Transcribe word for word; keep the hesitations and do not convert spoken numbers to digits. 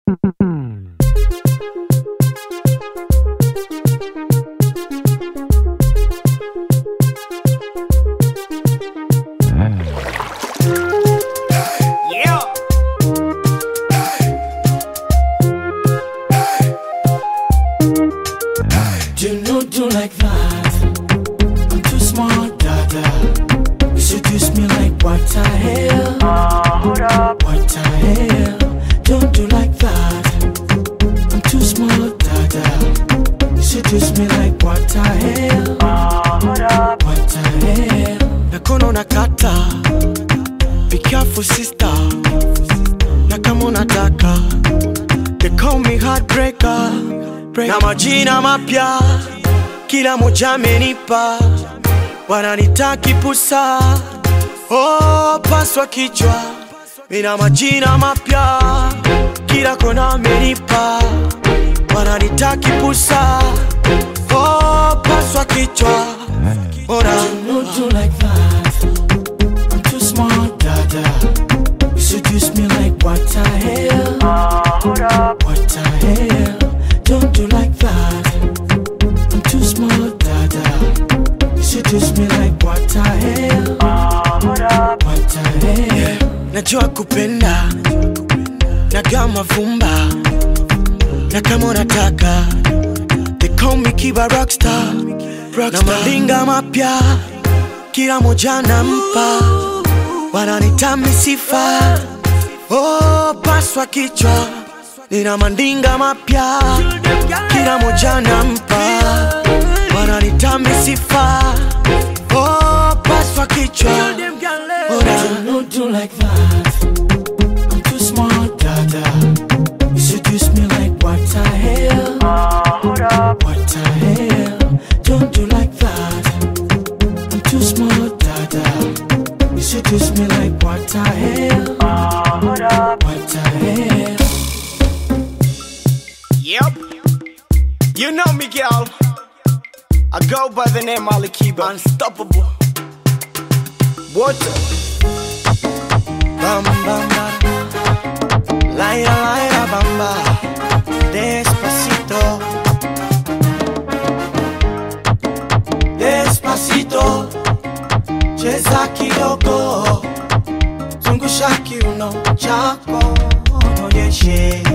Na majina mapya kila moja amenipa, wananita kipusa, oh paswa kichwa. Mina majina mapya kila kona amenipa, wananita kipusa, oh paswa kichwa. Ora don't do like that, I'm too smart, dada. You seduce me like what the hell, what the hell. Don't do like that, I'm too smart, dada. You seduce me like what the hell, what the hell. Najua kupenda, nagaa mavumba, na kama unataka they call me Kiba Rockstar, na malinga mapya kila moja nampa, wananita misifa, oh paswa kichwa. Nina mandinga mapya kila moja nampa, wananita misifa, oh paswa kichwa. Don't do like that, I'm too smart, dada. You seduce me like what the hell, what the hell. Don't do like that, I'm too smart, dada. You seduce me like what the hell, what the hell. Yep, you know me, girl. I go by the name Ali Kiba, unstoppable. What? Bam bam bam, laira laira bamba, despacito, despacito, cheza kidogo, zungusha kiuno chako, onyeshe